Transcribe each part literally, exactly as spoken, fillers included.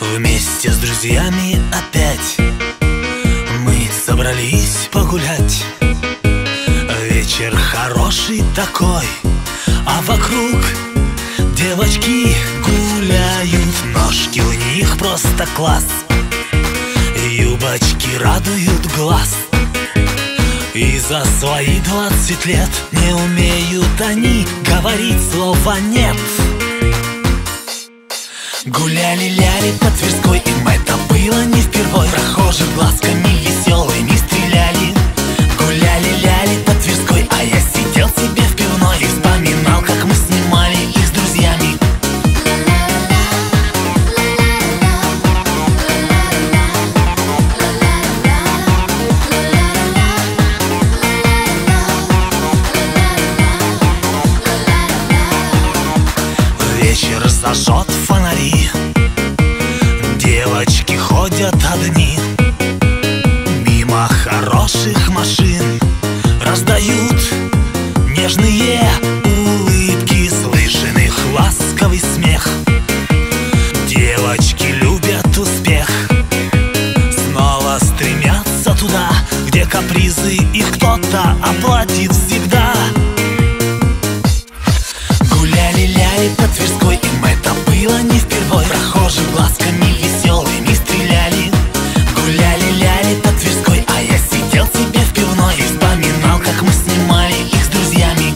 Вместе с друзьями опять мы собрались погулять. Вечер хороший такой, а вокруг девочки гуляют. Ножки у них просто класс, юбочки радуют глаз. И за свои двадцать лет не умеют они говорить слова «нет». Гуляли-ляли по Тверской, им это было не впервой. Прохожих глазками веселыми стреляли. Гуляли-ляли по Тверской, а я сидел себе в пивной и вспоминал, как мы снимали их с друзьями. Вечер зажжет фонари, девочки ходят одни. Мимо хороших машин раздают нежные улыбки, слышен их ласковый смех. Девочки любят успех, снова стремятся туда, где капризы их кто-то оплатит всегда. Гуляли-ляли по Тверской, им это было не впервой. Прохожих глазками веселыми стреляли. Гуляли-ляли по Тверской, а я сидел себе в пивной и вспоминал, как мы снимали их с друзьями.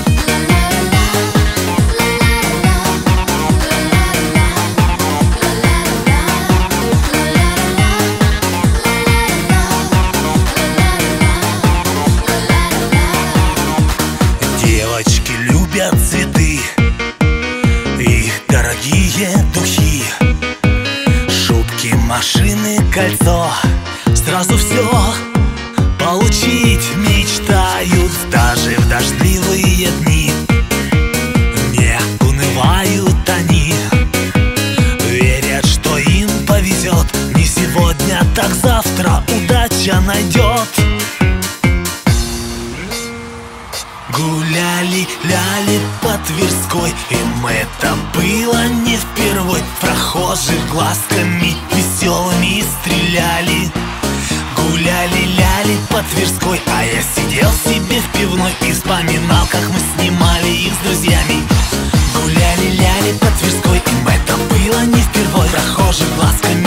Девочки любят цветы и дорогие духи, шутки, машины, кольцо. Сразу все получить мечтают, даже в дождливые дни. Не унывают они, верят, что им повезет. Не сегодня, так завтра удача найдет. Гуляли-ляли по Тверской, им это было не впервой. Прохожих глазками веселыми стреляли. Гуляли-ляли по Тверской, а я сидел себе в пивной и вспоминал, как мы снимали их с друзьями. Гуляли-ляли по Тверской, им это было не впервой. Прохожих глазками